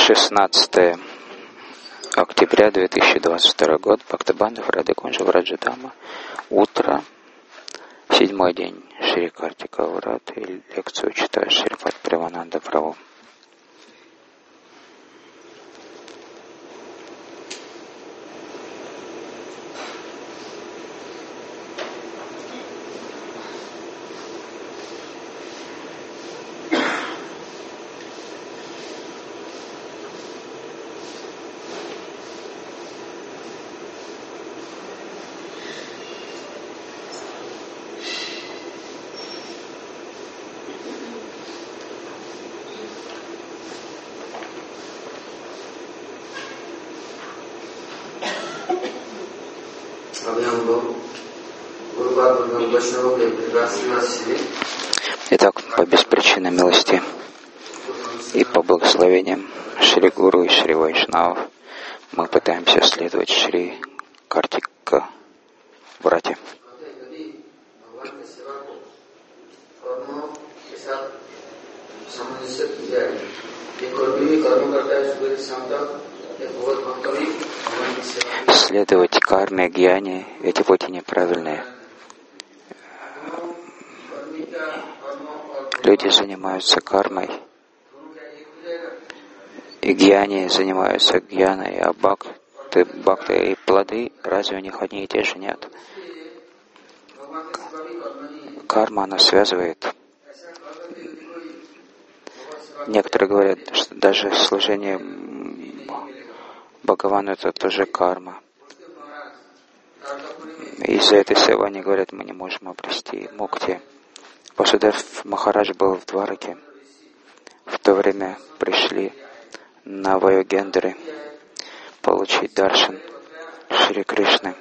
16 октября 2022 год. Бхактабандхав Радхакунджа Враджадама. Утро. 7-й день Шри Картика Врат. И лекцию читает Шрипад Привананда Прабху. Итак, по беспричинной милости и по благословениям Шри Гуру и Шри Вайшнавов мы пытаемся следовать Шри Картика Врате. Следовать карме, гьяне, эти пути неправильные. Люди занимаются кармой, и гьяни занимаются гьяной, а бхакты и плоды, разве у них одни и те же? Нет. Карма, она связывает. Некоторые говорят, что даже служение Бхагавану — это тоже карма. Из-за этой севы они говорят, мы не можем обрести мукти. Васудев Махарадж был в Двараке. В то время пришли Навайогендры получить даршан Шри Кришны.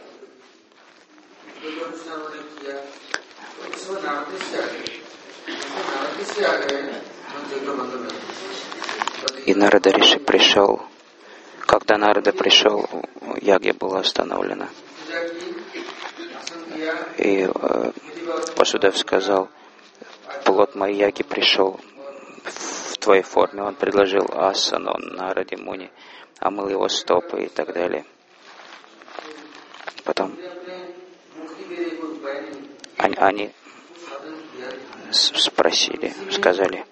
И Нарада Риши пришел. Когда Нарада пришел, ягья была остановлена. И Васудев сказал, плод моей яги пришел в твоей форме. Он предложил асану Нараде Муни, омыл его стопы и так далее. Потом они спросили, сказали,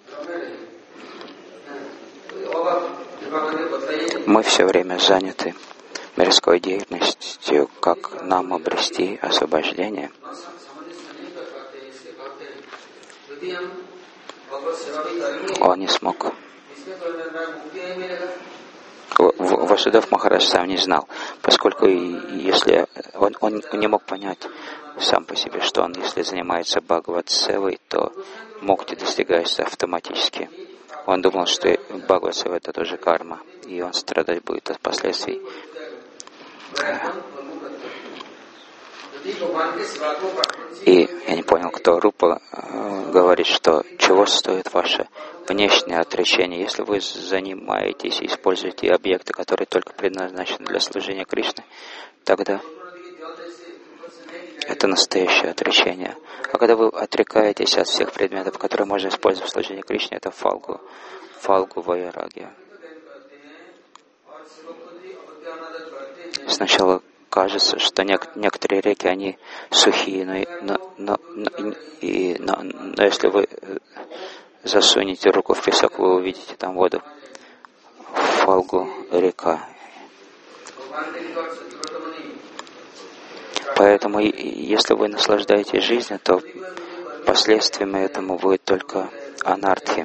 мы все время заняты мирской деятельностью, как нам обрести освобождение. Он не смог. Васудев Махарадж сам не знал, поскольку если он не мог понять сам по себе, что он, если занимается Бхагават-севой, то мукти достигается автоматически. Он думал, что Бхагават-сева — это тоже карма, и он страдать будет от последствий. И я не понял, кто Рупа говорит, что чего стоит ваше внешнее отречение, если вы занимаетесь и используете объекты, которые только предназначены для служения Кришны, тогда это настоящее отречение. А когда вы отрекаетесь от всех предметов, которые можно использовать в служении Кришне, это фалгу вайрагья. Сначала кажется, что некоторые реки, они сухие, но если вы засунете руку в песок, вы увидите там воду. Фалгу река. Поэтому, если вы наслаждаетесь жизнью, то последствием этому будет только анархия.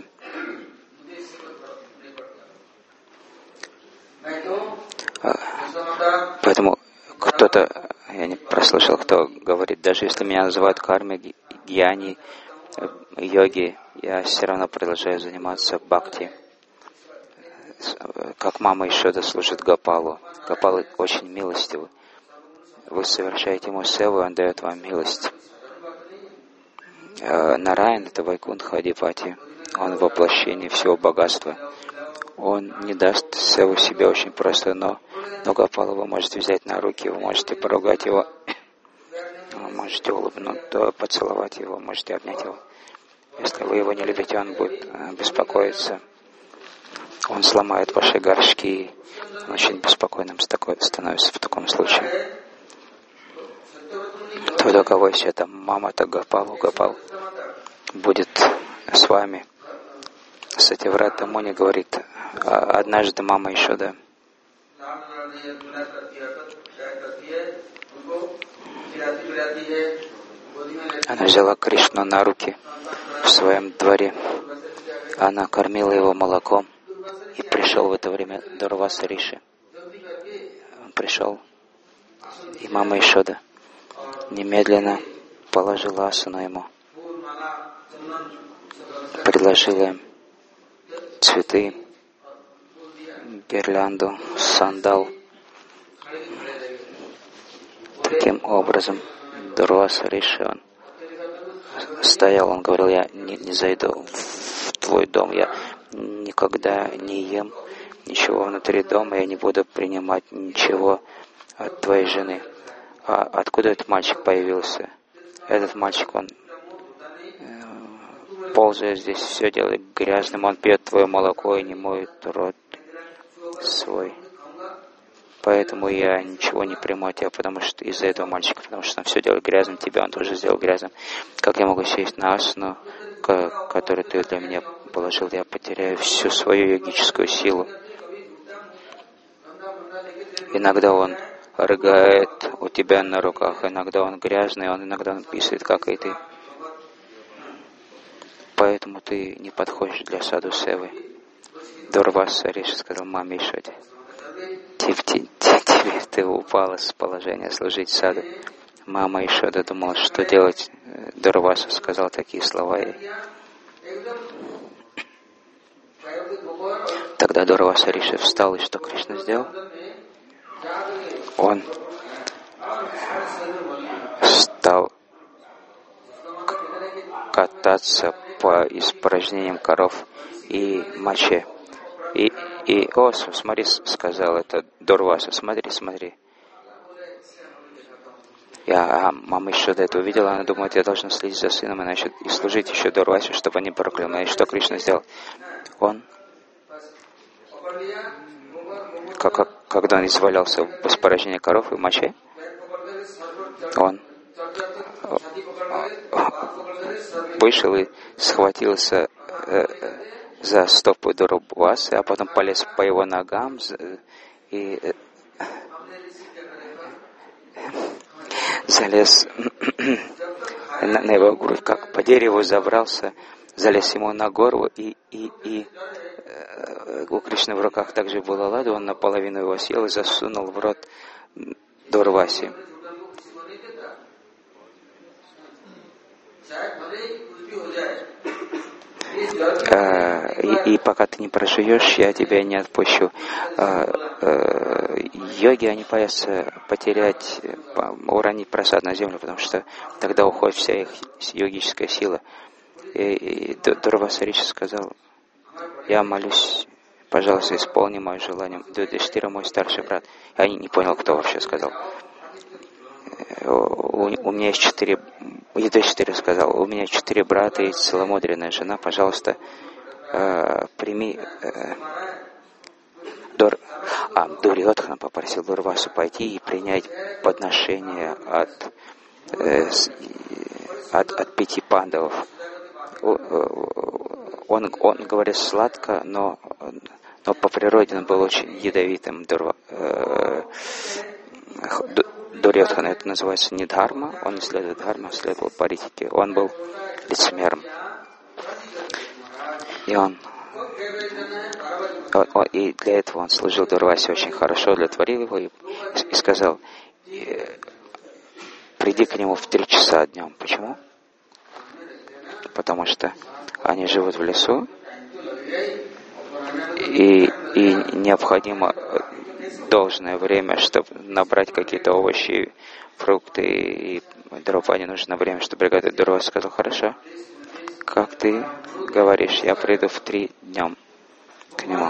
Поэтому кто-то, я не прослышал, кто говорит, даже если меня называют кармой, гьяни, йоги, я все равно продолжаю заниматься бхакти. Как мама Ишода служит Гопалу. Гопал очень милостивый. Вы совершаете ему севу, он дает вам милость. Нараян — это Вайкунтха Адипати. Он воплощение всего богатства. Он не даст севу себе очень просто, но Гопала вы можете взять на руки, вы можете поругать его, вы можете улыбнуться, поцеловать его, можете обнять его. Если вы его не любите, он будет беспокоиться. Он сломает ваши горшки. Он очень беспокойным становится в таком случае. Тот, у кого есть это мама-то Гопал будет с вами. Сативрата Муни говорит, однажды мама Ешода она взяла Кришну на руки в своем дворе. Она кормила его молоком. И пришел в это время Дурваса Риши. Он пришел, и мама Ешода немедленно положила асану ему, предложила им цветы, гирлянду, сандал. Таким образом, Дурваса Риши, он стоял, он говорил, я не зайду в твой дом, я никогда не ем ничего внутри дома, я не буду принимать ничего от твоей жены. А откуда этот мальчик появился? Этот мальчик, он ползает здесь, все делает грязным, он пьет твое молоко и не моет рот свой. Поэтому я ничего не приму от тебя, потому что из-за этого мальчика, потому что он все делает грязным, тебя он тоже сделал грязным. Как я могу сесть на асану, которую ты для меня положил, я потеряю всю свою йогическую силу. Иногда он рыгает у тебя на руках, иногда он грязный, иногда он писает, как и ты. Поэтому ты не подходишь для саду севы. Дурваса Риши сказал маме Ешоде, теперь ты упала с положения служить саду. Мама Ешода думала, что делать. Дурваса сказал такие слова ей. Тогда Дурваса Риши встал, и что Кришна сделал? Он стал кататься по испражнениям коров и моче. О, смотри, сказал это Дурваса, смотри. Мама еще до этого увидела, она думает, я должна следить за сыном, и служить еще Дурвасе, чтобы он не проклял. И что Кришна сделал? Он, когда он извалялся в испражении коров и моче, он вышел и схватился за стопу Дурвасы, а потом полез по его ногам и залез на его грудь, как по дереву забрался, залез ему на горло, и у Кришны в руках также была лада, он наполовину его съел и засунул в рот Дурвасе. И пока ты не проживешь, я тебя не отпущу. Йоги, они боятся потерять, уронить прасад на землю, потому что тогда уходит вся их йогическая сила. И Дурваса Риши сказал, я молюсь, пожалуйста, исполни мое желание. Юдхиштира мой старший брат. Я не понял, кто вообще сказал. У меня есть 4... Юдхиштира сказал, у меня 4 брата и целомудренная жена, пожалуйста, прими... Дурьодхана попросил Дурвасу пойти и принять подношение от 5 пандавов. Он говорит сладко, но по природе он был очень ядовитым. Дурьодхана, это называется не дхарма, он не следует дхарма, следовал паритике. Он был лицемером. И для этого он служил Дурвасе очень хорошо, удовлетворил его и сказал, приди к нему в 3 часа днем. Почему? Потому что они живут в лесу, и необходимо должное время, чтобы набрать какие-то овощи, фрукты и дрова. Не нужно время, чтобы приготовить дрова. Сказал, хорошо, как ты говоришь, я приду в 3 днем к нему.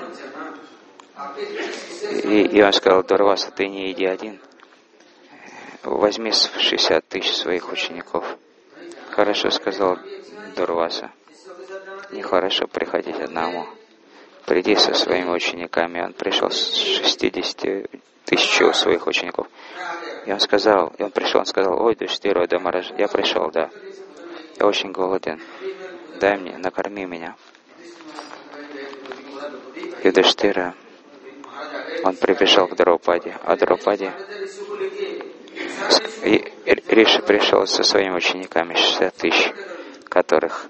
И он сказал, Дурваса, ты не иди один, возьми 60 000 своих учеников. Хорошо, сказал Дурваса, нехорошо приходить одному. приди со своими учениками. Он пришел с 60 тысяч своих учеников. И он пришел, он сказал: ой, Юдхиштира, да Махарадж, я пришел, да. Я очень голоден. Дай мне, накорми меня. Юдхиштира, он прибежал к Драупаде, а Драупаде Риши пришел со своими учениками, 60 тысяч которых.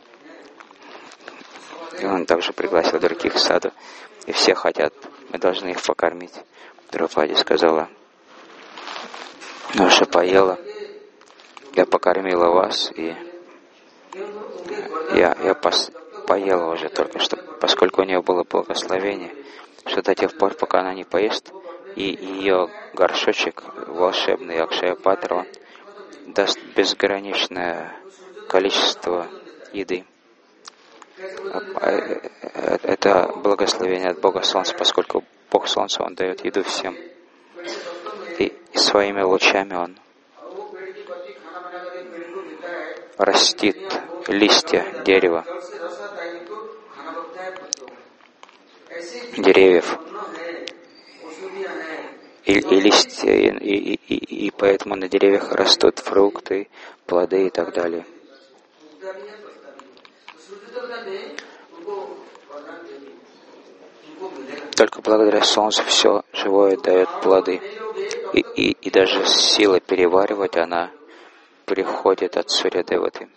И он также пригласил других в саду. И все хотят, мы должны их покормить. Драупади сказала: ну, уже поела, я покормила вас, и я поела уже только что, поскольку у нее было благословение, что до тех пор, пока она не поест, и ее горшочек волшебный Акшая-патра даст безграничное количество еды. Это благословение от Бога Солнца, поскольку Бог Солнца, Он дает еду всем. И своими лучами Он растит листья дерева, деревьев, и листья, и поэтому на деревьях растут фрукты, плоды и так далее. Только благодаря Солнцу все живое дает плоды. И даже сила переваривать, она приходит от Сурья-деваты.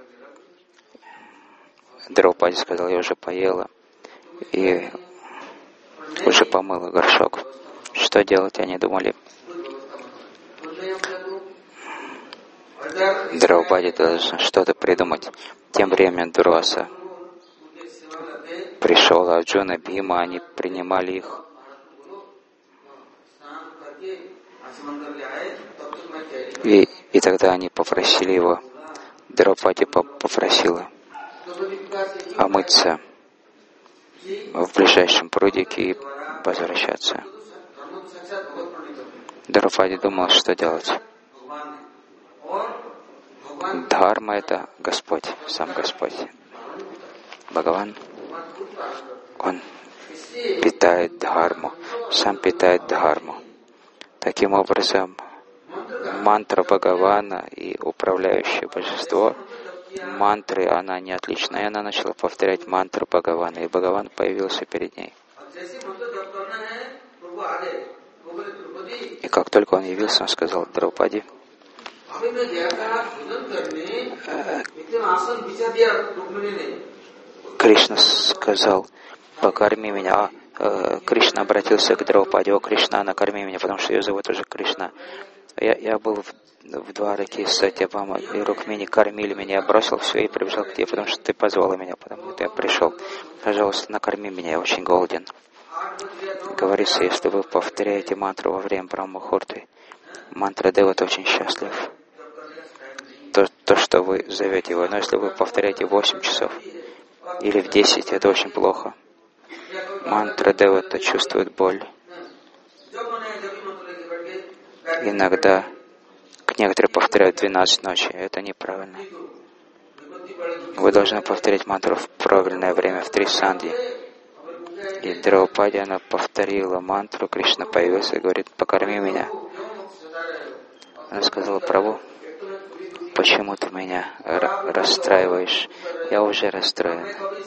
Драупади сказал: я уже поела и уже помыла горшок. Что делать, они думали. Драупади должен что-то придумать. Тем временем Дурваса пришел, Арджуна, Бхима, они принимали их. И тогда они попросили его, Драупади попросила омыться в ближайшем прудике и возвращаться. Драупади думал, что делать. Дхарма — это Господь, сам Господь. Бхагаван, Он питает дхарму, сам питает дхарму. Таким образом, мантра Бхагавана и управляющее божество, мантры, она не отлична. И она начала повторять мантру Бхагавана, и Бхагаван появился перед ней. И как только он явился, он сказал: Драупади, Кришна сказал: покорми меня. Кришна обратился к Драупади: о, Кришна, накорми меня, потому что ее зовут уже Кришна. Я был в Двараке с Сатьябамой, и Рукмини кормили меня, я бросил все и прибежал к тебе, потому что ты позвала меня, потому что я пришел. Пожалуйста, накорми меня, я очень голоден. Говорится, если вы повторяете мантру во время Брахма-мухурты, мантра Девата очень счастлив. То, что вы зовете его. Но если вы повторяете 8 часов или в 10, это очень плохо. Мантра Девата чувствует боль. Иногда некоторые повторяют 12 ночи. Это неправильно. Вы должны повторять мантру в правильное время, в 3 сандхи. И Драупади, она повторила мантру, Кришна появился и говорит: покорми меня. Она сказала: Прабху, почему ты меня расстраиваешь? Я уже расстроен.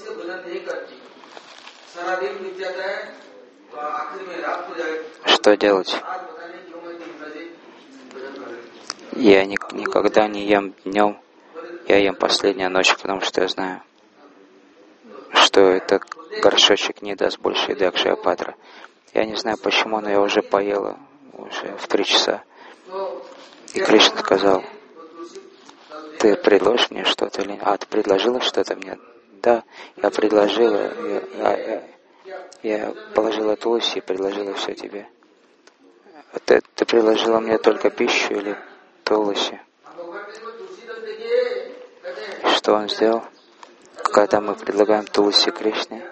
Что делать? Я никогда не ем днем, я ем последнюю ночь, потому что я знаю, что это горшочек не даст больше еды Акшая-патра. Я не знаю почему, но я уже поела, уже в 3 часа. И Кришна сказал: ты предложишь мне что-то или нет? А, ты предложила что-то мне? Да, я предложила, я положила тулси и предложила все тебе. Ты предложила мне только пищу или тулси? Что он сделал? Когда мы предлагаем тулси Кришне,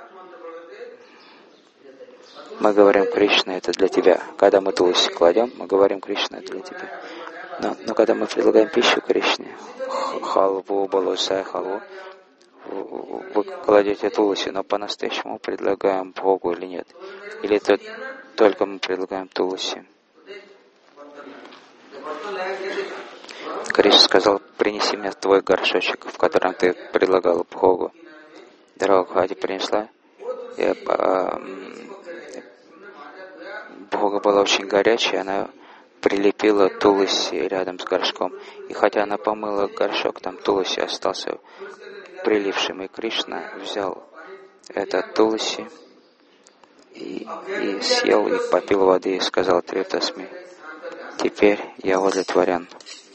мы говорим: Кришна, это для тебя. Когда мы тулси кладем, мы говорим: Кришна, это для тебя. Но когда мы предлагаем пищу Кришне, халву, балусай халву, вы кладете Туласи, но по-настоящему предлагаем Богу или нет? Или это только мы предлагаем Туласи? Кришна сказал: принеси мне твой горшочек, в котором ты предлагал Богу. Драупади принесла. И, Бога была очень горячая, она прилепила Туласи рядом с горшком. И хотя она помыла горшок, там Туласи остался прилившим. И Кришна взял этот Туласи и съел, и попил воды, и сказал Тритасми: теперь я удовлетворен.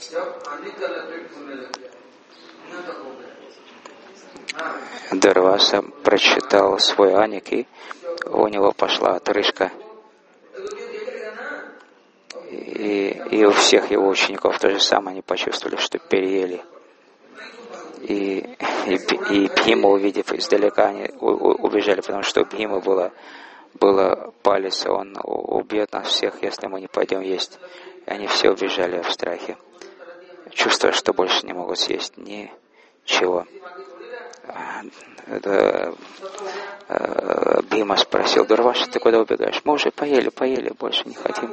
Дурваса прочитал свой аник, и у него пошла отрыжка. И у всех его учеников то же самое, они почувствовали, что переели. И Бхима, увидев издалека, они убежали, потому что у Бхимы было палец, он убьет нас всех, если мы не пойдем есть. И они все убежали в страхе, чувствуя, что больше не могут съесть ничего. Бхима спросил: Дурваша, ты куда убегаешь? Мы уже поели, больше не хотим.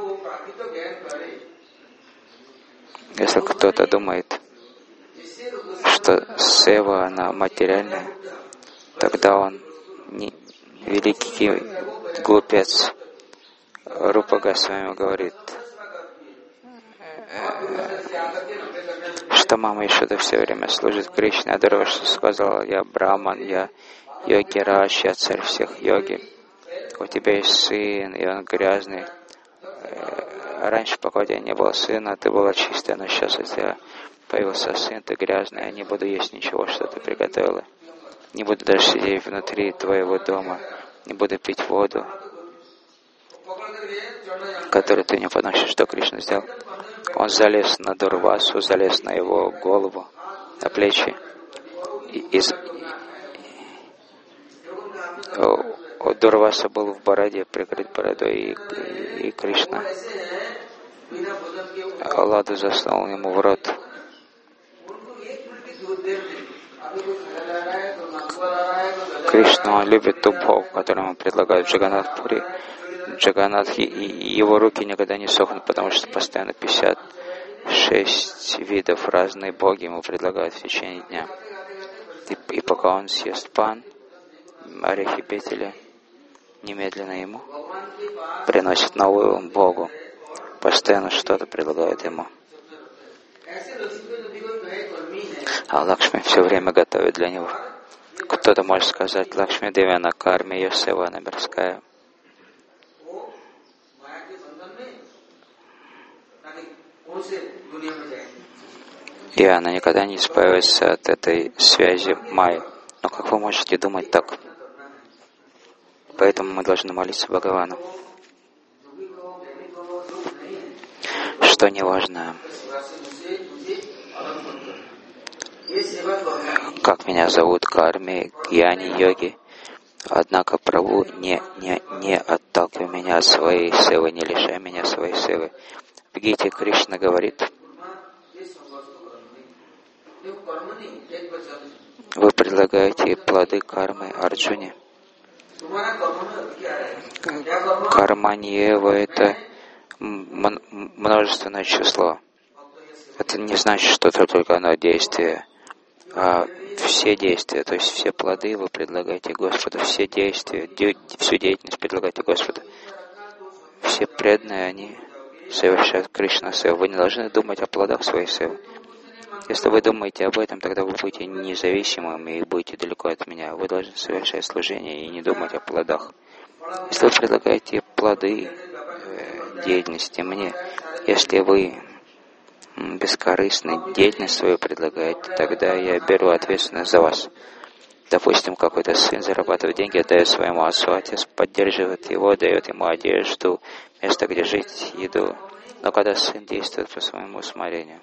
Если кто-то думает, что сева, она материальная, тогда он великий глупец. Рупа Госвами говорит, что мама Ишуда все время служит Кришне. А Дурваша сказал: я браман, я йоги Раш, я царь всех йоги. У тебя есть сын, и он грязный. Раньше, пока у тебя не было сына, ты была чистая, но сейчас у тебя появился сын, ты грязная, я не буду есть ничего, что ты приготовила. Не буду даже сидеть внутри твоего дома, не буду пить воду, которую ты не подносишь. Что Кришна сделал? Он залез на Дурвасу, залез на его голову, на плечи. Дурваса был в бороде, прикрыт бородой, и Кришна ладу засунул ему в рот. Кришна, он любит ту Бхогу, которую ему предлагают в Джаганнат-пури. Джаганнат, и его руки никогда не сохнут, потому что постоянно 56 видов разные боги ему предлагают в течение дня. И пока он съест пан, орехи петели, немедленно ему приносит новую Богу. Постоянно что-то предлагают ему. А Лакшми все время готовит для него. Кто-то может сказать: Лакшми Деви на карме, ее сева она мирская. И она никогда не избавится от этой связи майи. Но как вы можете думать так? Поэтому мы должны молиться Бхагавану. Что не важно, как меня зовут, карми, гьяни, йоги. Однако, Прабху, не отталкивай меня от своей севы, не лишай меня своей севы. В Гите Кришна говорит: вы предлагаете плоды кармы Арджуне. Карманьева — это множественное число. Это не значит, что это только одно действие, а все действия, то есть все плоды вы предлагаете Господу, все действия, всю деятельность предлагаете Господу. Все преданные, они совершают Кришна севу. Вы не должны думать о плодах своей севы. Если вы думаете об этом, тогда вы будете независимыми и будете далеко от меня. Вы должны совершать служение и не думать о плодах. Если вы предлагаете плоды деятельности мне, если вы бескорыстно деятельность свою предлагаете, тогда я беру ответственность за вас. Допустим, какой-то сын зарабатывает деньги, отдает своему отцу, отец поддерживает его, дает ему одежду, место, где жить, еду. Но когда сын действует по своему усмотрению,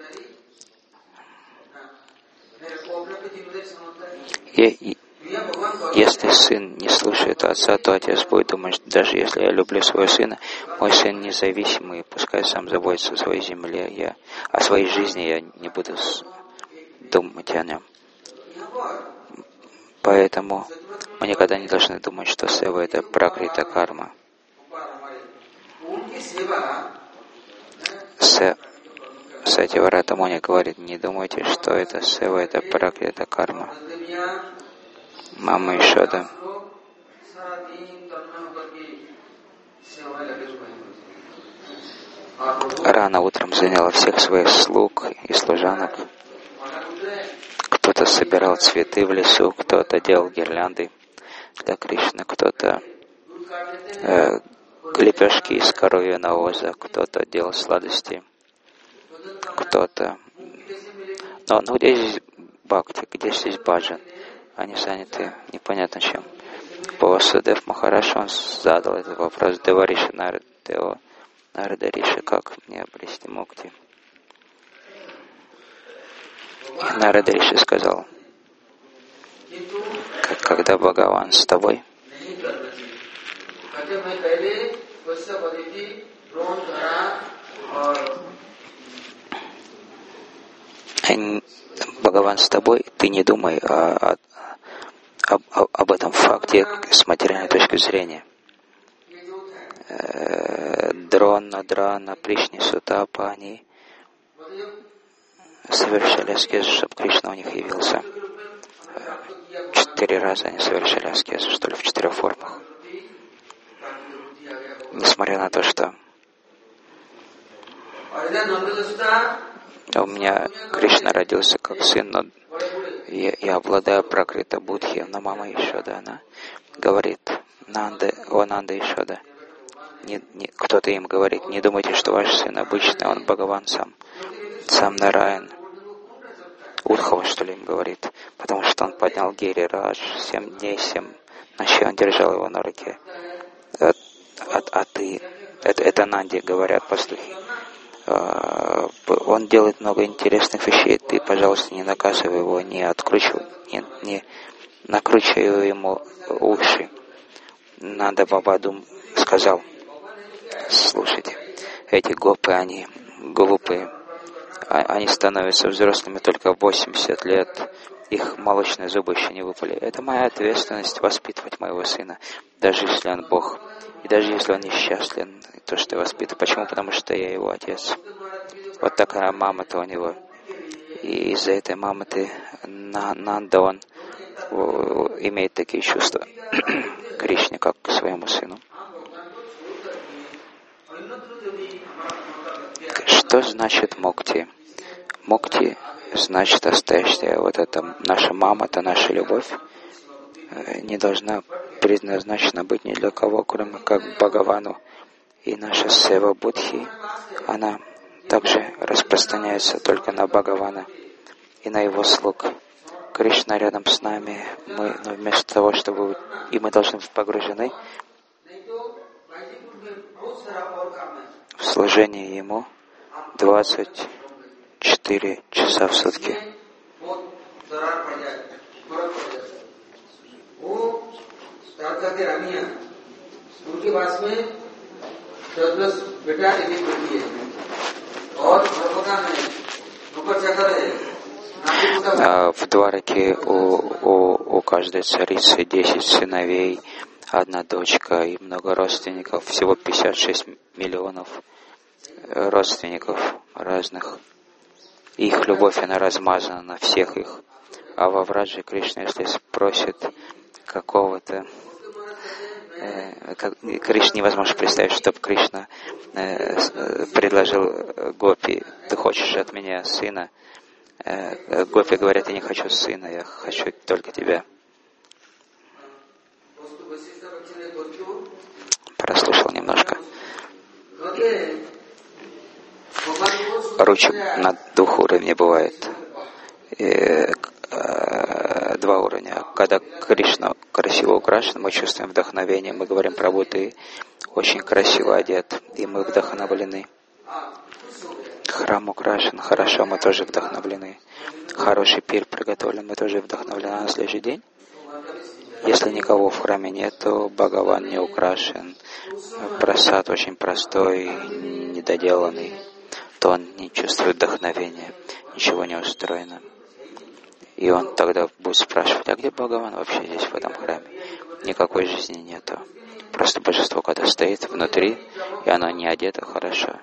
и если сын не слушает отца, то отец будет думать, даже если я люблю своего сына, мой сын независимый, пускай сам заботится о своей земле, о своей жизни я не буду думать о нем. Поэтому мы никогда не должны думать, что сева — это пракрита карма. Сативарата Муни говорит, не думайте, что это сева, это пракрита карма. Мама Ишода рано утром заняла всех своих слуг и служанок. Кто-то собирал цветы в лесу, кто-то делал гирлянды для Кришны, кто-то лепешки из коровьего навоза, кто-то делал сладости, кто-то... Но где здесь бхакти, где здесь баджан? Они заняты непонятно чем. Васудев Махараш, он задал этот вопрос Девариши Нарада Риши, как мне обрести мукти. И Нарада Риши сказал, когда Бхагаван с тобой, Бхагаван с тобой, ты не думай об этом факте с материальной точки зрения. Дрона, Пришни, Сутапа, они совершали аскезу, чтобы Кришна у них явился. 4 раза они совершали аскезу, что ли, в 4 формах. Несмотря на то, что у меня Кришна родился как сын, но я обладаю пракрита будхи, но мама Ишода, она говорит, Нанда Ишода. Кто-то им говорит, не думайте, что ваш сын обычный, он Бхагаван сам Нараян. Удхава, что ли, им говорит, потому что он поднял Гири Радж, 7 дней, 7 ночей он держал его на руке. А ты, это Нанди, говорят пастухи. Он делает много интересных вещей, ты, пожалуйста, не наказывай его, не накручивай ему уши. Нанда Бабаду сказал, слушайте, эти гопы, они глупые, они становятся взрослыми только в 80 лет, их молочные зубы еще не выпали. Это моя ответственность воспитывать моего сына, даже если он Бог, и даже если он несчастлив, то, что я воспитываю. Почему? Потому что я его отец. Вот такая мама-то у него. И из-за этой мамы-то Нанда, он имеет такие чувства к Кришне, как к своему сыну. Что значит мукти? Мукти значит остаешься. Вот это наша мама, это наша любовь, не должна предназначена быть ни для кого, кроме как Бхагавану. И наша сева будхи, она также распространяется только на Бхагавана и на его слуг. Кришна рядом с нами, но вместо того, чтобы... И мы должны быть погружены в служение Ему 24 часа в сутки. В Двараке у каждой царицы 10 сыновей, 1 дочка и много родственников, всего 56 миллионов родственников разных. Их любовь, она размазана на всех их. А во Враджи Кришна, если спросит какого-то... Кришне невозможно представить, чтобы Кришна предложил гопи, ты хочешь от меня сына? Гопи говорят, я не хочу сына, я хочу только тебя. Прослушал немножко. Ручек на 2 уровнях бывает. 2 уровня. Когда Кришна красиво украшен, мы чувствуем вдохновение, мы говорим, Прабху, ты очень красиво одет, и мы вдохновлены. Храм украшен, хорошо, мы тоже вдохновлены. Хороший пир приготовлен, мы тоже вдохновлены. На следующий день, если никого в храме нет, то Бхагаван не украшен, прасад очень простой, недоделанный, то он не чувствует вдохновения, ничего не устроено. И он тогда будет спрашивать, а где Бхагаван вообще здесь, в этом храме? Никакой жизни нету. Просто божество, когда стоит внутри, и оно не одето хорошо.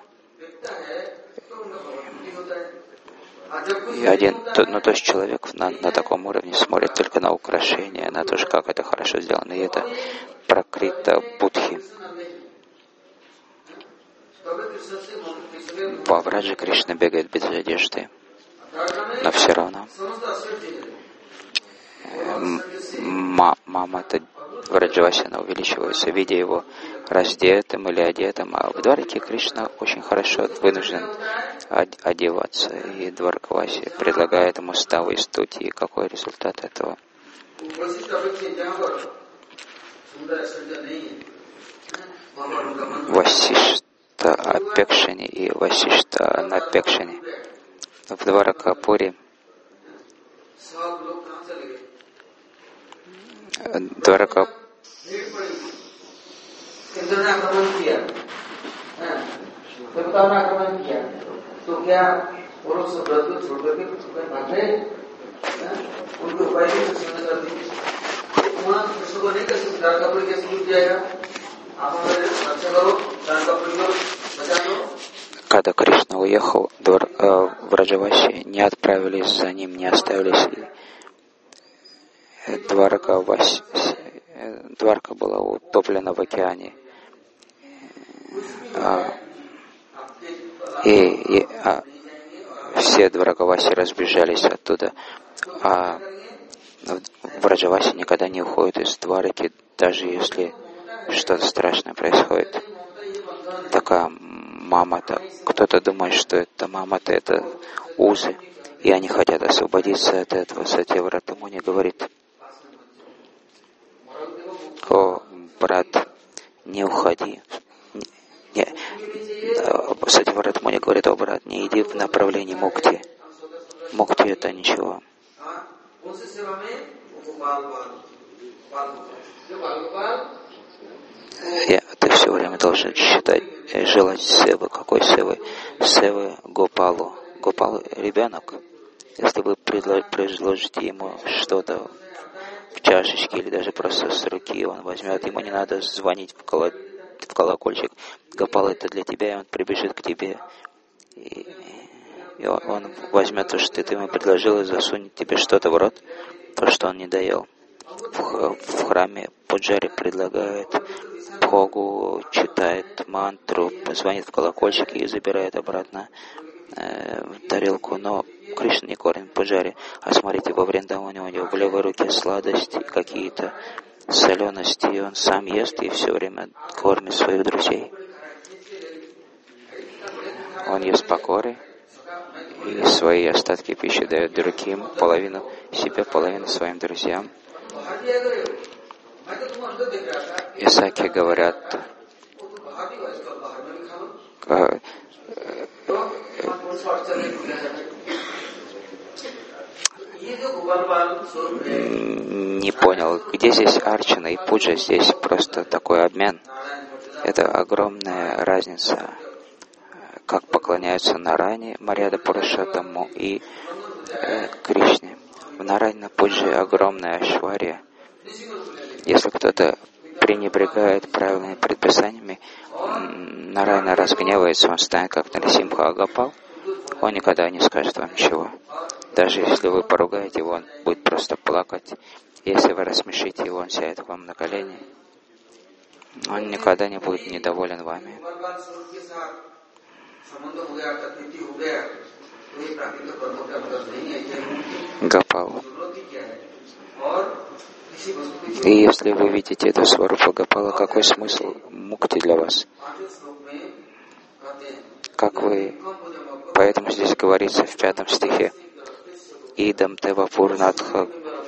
И то есть человек на таком уровне смотрит только на украшения, на то, как это хорошо сделано. И это пракрита будхи. По Враджи Кришна бегает без одежды, но все равно мама-то Враджавасина увеличивается, видя его раздетым или одетым, а в Двараке Кришна очень хорошо вынужден одеваться, и Дваракаваси предлагает ему ставы и стути. И какой результат этого? Васишта Апекшани и Васишта Напекшани. В Дваракапуре когда Кришна уехал, Враджаваси не отправились за ним, не оставились. Дварка была утоплена в океане. Все Дваракаваси разбежались оттуда. А Враджаваси никогда не уходит из Двараки, даже если что-то страшное происходит. Такая мама-то, кто-то думает, что это мама-то, это узы, и они хотят освободиться от этого. Сатьяврата Муни говорит: о, брат, не уходи. Сатьяврата Муни говорит: о, брат, не иди в направлении мукти. Мукти — это ничего. Ты все время должен желать севы. Какой севы? Севы Гопалу. Гопалу — ребенок. Если вы предложите ему что-то в чашечке или даже просто с руки, он возьмет, ему не надо звонить в колокольчик. Гопала — это для тебя, и он прибежит к тебе. И он возьмет то, что ты ему предложил, и засунет тебе что-то в рот, то, что он не доел. В храме пуджари предлагает бхогу, читает мантру, звонит в колокольчик и забирает обратно в тарелку. Но Кришна не кормит пуджари. А смотрите, во Вриндаване у него в левой руке сладости, какие-то солености, и он сам ест и все время кормит своих друзей. Он ест покоры и свои остатки пищи дает другим, половину себе, половину своим друзьям. Исаки говорят, не понял, где здесь арчана и пуджа, здесь просто такой обмен. Это огромная разница, как поклоняются Нарайне, Марьяда Пурушоттаму и Кришне. В Нарайна пуджи огромная ашвария. Если кто-то пренебрегает правильными предписаниями, Нарайна разгневается, он станет как Нарисимха Агапал, он никогда не скажет вам ничего. Даже если вы поругаете его, он будет просто плакать. Если вы рассмешите его, он сядет к вам на колени. Он никогда не будет недоволен вами. Гопал. И если вы видите эту сварупу Гопала, какой смысл мукти для вас? Как вы... Поэтому здесь говорится в 5 стихе: «Идам тева пурнатха».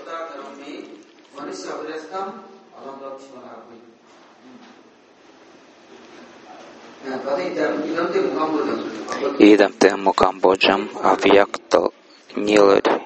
«Идам те мукамбоджам авьяктал нилари».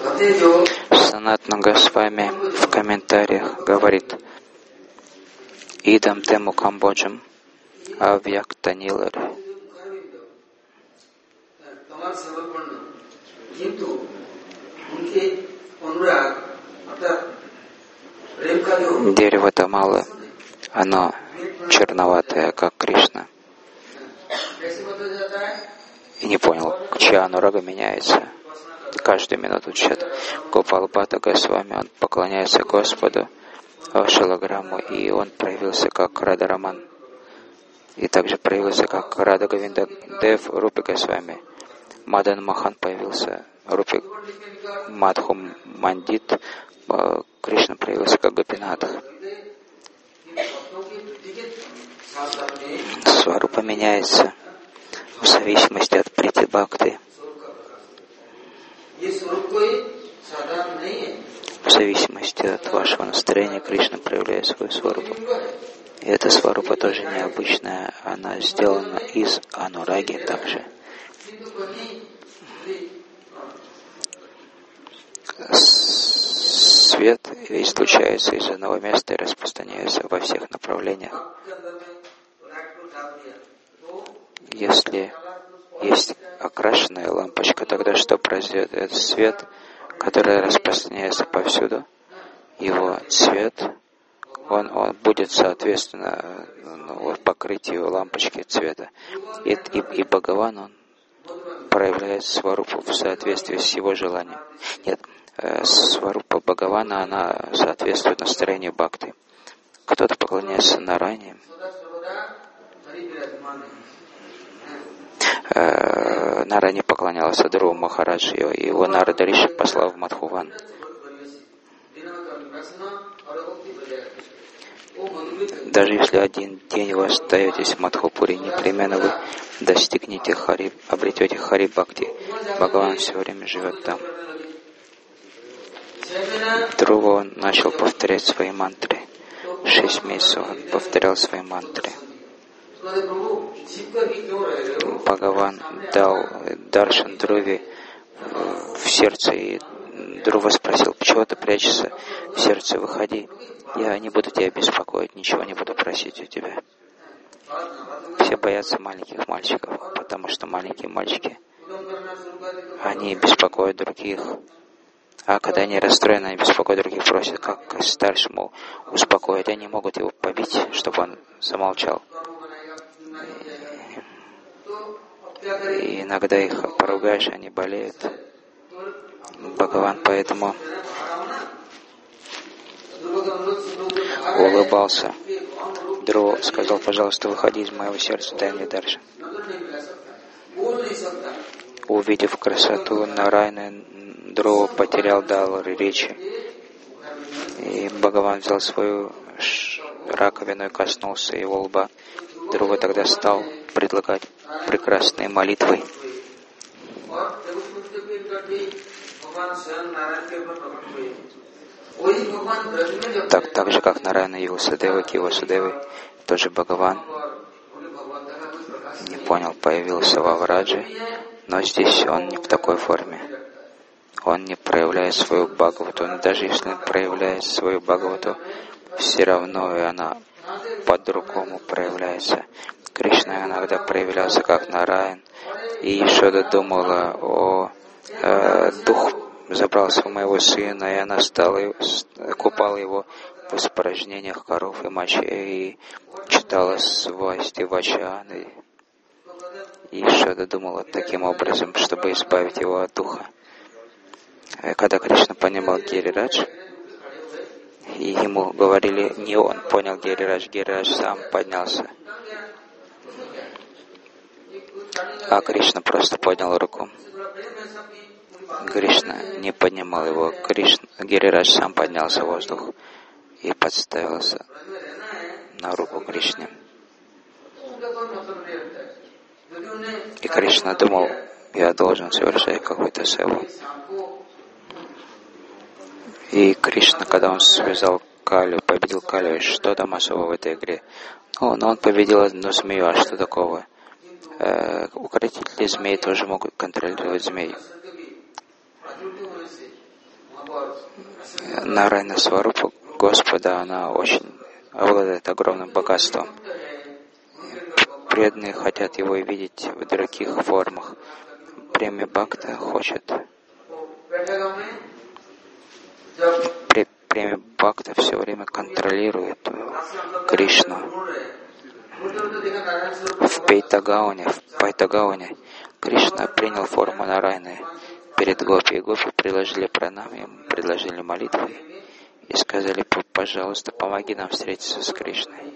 Санатана Госвами в комментариях говорит: Идам тему камбоджам, авьяктанилар. Дерево Тамалы, оно черноватое, как Кришна. И не понял, чья анурага меняется. Каждую минуту чат. Гопал Бхатта Госвами, он поклоняется Господу Шилаграмму, и он проявился как Радараман. И также проявился как Рада Говинда Дев Рупи Госвами. Мадан Махан появился, Рупи Мадху Мандит, Кришна проявился как Гопинатх. Сварупа меняется в зависимости от прити бхакти. В зависимости от вашего настроения Кришна проявляет свою сварупу. И эта сварупа тоже необычная, она сделана из анураги также. Свет излучается из одного места и распространяется во всех направлениях. Если есть окрашенная лампочка, тогда что произойдет? Этот свет, который распространяется повсюду, его цвет, он будет соответственно покрытию лампочки цвета. И Бхагаван, он проявляет сварупу в соответствии с его желанием. Нет, сварупа Бхагавана, она соответствует настроению бхакти. Кто-то поклоняется Нарайне. Нарайне поклонялся Друву Махараджи, и его Нарада Риши послал в Мадхуван. Даже если один день вы остаетесь в Мадхупуре, непременно вы достигнете Хари, обретете Хари Бхакти. Бхагаван все время живет там. Друва, он начал повторять свои мантры. 6 месяцев он повторял свои мантры. Бхагаван дал даршан Друве в сердце, и Друва спросил: «Чего ты прячешься в сердце? Выходи. Я не буду тебя беспокоить, ничего не буду просить у тебя». Все боятся маленьких мальчиков, потому что маленькие мальчики, они беспокоят других. А когда они расстроены, они беспокоят других, просят, как старшему успокоить. Они могут его побить, чтобы он замолчал. И иногда их поругаешь, они болеют. Бхагаван поэтому улыбался. Друва сказал: «Пожалуйста, выходи из моего сердца, дай мне даршан». Увидев красоту Нарайны, Друва потерял дар речи. И Бхагаван взял свою раковину и коснулся его лба. Друва тогда стал предлагать прекрасные молитвы. Так же, как Нарайна явился Деваки, Васудевой, тоже Бхагаван, не понял, появился во Враджи, но здесь он не в такой форме. Он не проявляет свою Бхагавату, но даже если он проявляет свою Бхагавату, все равно и она по-другому проявляется. Кришна иногда проявлялся как Нараян, и Ешода думала: дух забрался у моего сына, и она купала его в испражнениях коров и мочи, и читала свасти вачаны. И Ешода думала таким образом, чтобы избавить его от духа. Когда Кришна понимал Гирирадж, и ему говорили, не он понял Гирирадж, Гирирадж сам поднялся. А Кришна просто поднял руку. Кришна не поднимал его. Гирирадж сам поднялся в воздух и подставился на руку Кришне. И Кришна думал: я должен совершать какой-то севу. И Кришна, когда он связал Калю, победил Калю, что там особо в этой игре? Но он победил одну змею, а что такого? Укротители змей тоже могут контролировать змей. Нарайна Сварупа Господа, она очень обладает огромным богатством. Преданные хотят его видеть в других формах. Преми Бхакта хочет. Преми Бхакта все время контролирует Кришну. В Пайтагауне Кришна принял форму Нарайаны перед Гопи. И Гопи предложили пранами, предложили молитвы и сказали: пожалуйста, помоги нам встретиться с Кришной.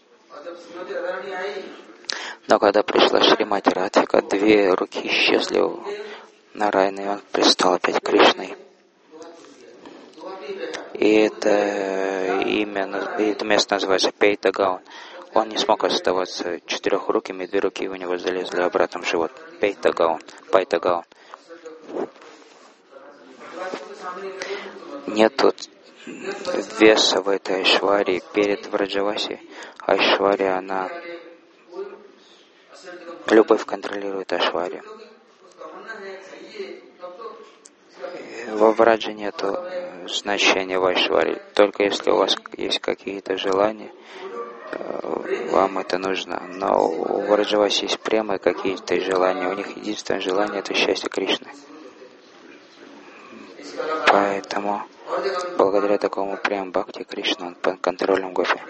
Но когда пришла Шримати Радхика, 2 руки исчезли у Нарайаны, и он предстал опять Кришной. И это место называется Пейтагаун. Он не смог оставаться 4-руким, и 2 руки у него залезли обратно в живот. Пайтагаун. Нету веса в этой Айшваре перед Враджаваси. Айшвария, она... Любовь контролирует Айшварию. Во Враджа нету значения в Айшваре. Только если у вас есть какие-то желания, вам это нужно. Но у Враджаваси есть прямые какие-то желания. У них единственное желание — это счастье Кришны. Поэтому, благодаря такому прям Бхакти, Кришна, он под контролем Гопи.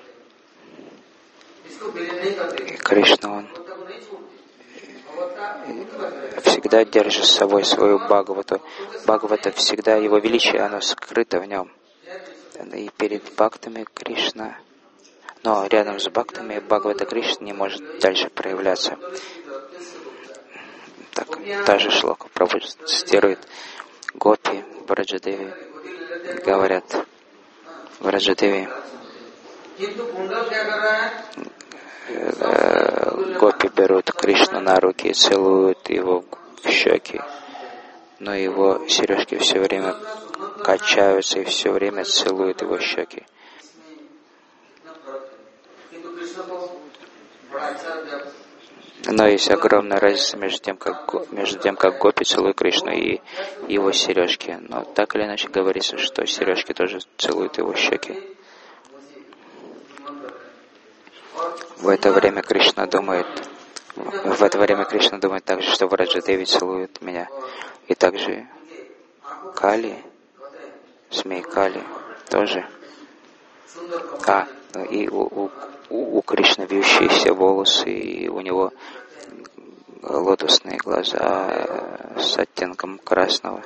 И Кришна, он всегда держит с собой свою Бхагавату. Бхагавата всегда, его величие, оно скрыто в нем. И перед Бхактами Кришна, но рядом с Бхактами Бхагавата Кришна не может дальше проявляться. Так, та же шлока цитирует Гопи, Враджадеви, говорят, Враджадеви, Гопи берут Кришну на руки и целуют его в щеки, но его сережки все время качаются и все время целуют его щеки. Но есть огромная разница между тем, как Гопи целует Кришну и его сережки. Но так или иначе говорится, что сережки тоже целуют его щеки. В это время Кришна думает также, что Враджадеви целует меня. И также Кали, змей Кали тоже. И у Кришны вьющиеся волосы, и у него лотосные глаза с оттенком красного.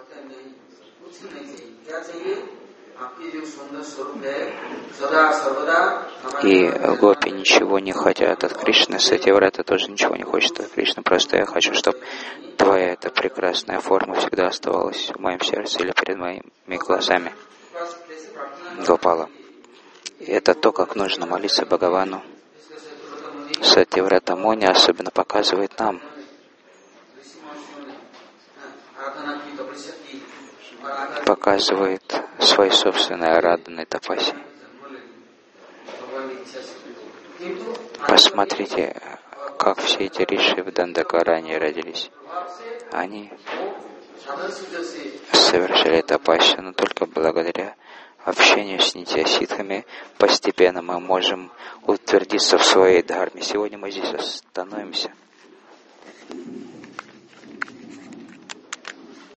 И Гопи ничего не хотят от Кришны, Сатьяврата тоже ничего не хочет от Кришны, просто я хочу, чтобы твоя эта прекрасная форма всегда оставалась в моем сердце или перед моими глазами. Гопала. И это то, как нужно молиться Бхагавану. Сатьяврата Муни особенно показывает нам. Показывает свои собственные арадханы тапаси. Посмотрите, как все эти риши в Дандакаране родились. Они совершали тапаси, но только благодаря общению с нитья-ситхами постепенно мы можем утвердиться в своей дхарме. Сегодня мы здесь остановимся.